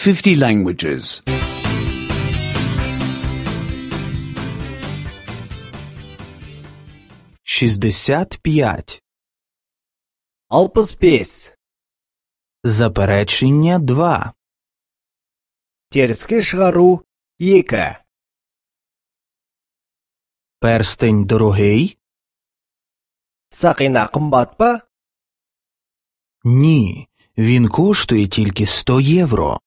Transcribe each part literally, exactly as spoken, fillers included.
fifty languages. шістдесят п'ять. алпыс бес. Заперечення два. Теріске шығару екі. Перстень дорогий? Сақина қымбат па? Ні, він коштує тільки сто євро.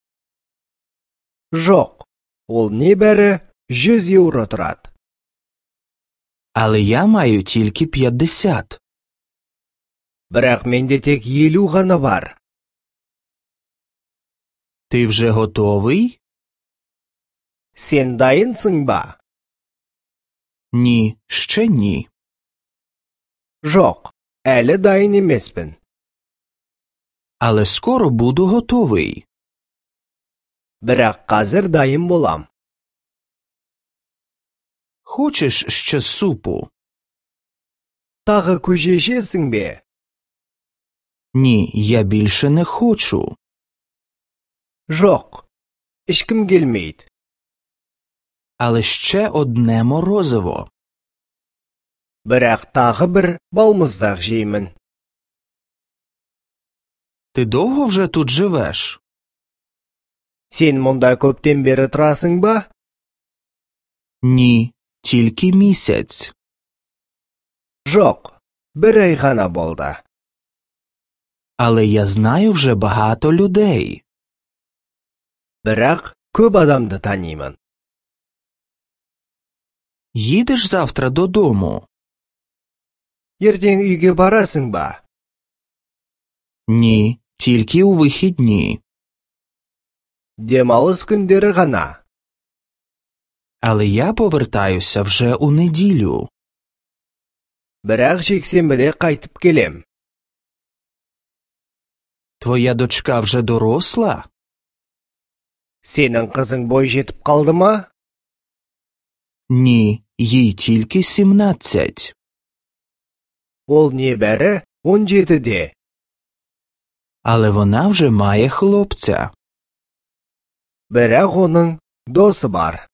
Жоқ, ол небәрі жүз еуро тұрады. Але я маю тільки п'ятдесят. Бірақ менде тек елу ғана бар. Ти вже готовий? Сен дайынсың ба? Ні, ще ні. Жоқ, әлі дайын емеспін. Але скоро буду готовий. Бірақ қазір дайын болам. Хочеш ще супу? Тағы көже жесің бе? Ні, я більше не хочу. Жоқ, ішкім келмейді. Але ще одне морозиво. Бірақ тағы бір балмұздақ жеймін. Ти довго вже тут живеш? Сен мұнда көптен бері тұрасың ба? Ні, тільки місяць. Жоқ, бір ай ғана болды. Але я знаю вже багато людей. Бірақ көп адамды танимын. Їдеш завтра додому? Ертең үйге барасың ба? Ні, тільки у вихідні. Демалыс күндері ғана. Але я повертаюся вже у неділю. Бірақ жексенбіде қайтып келем. Твоя дочка вже доросла? Сенің қызың бой жетіп қалды ма? Ні, їй тільки сімнадцять. Ол небәрі он жетіде. Але вона вже має хлопця. Бірақ оның досы бар.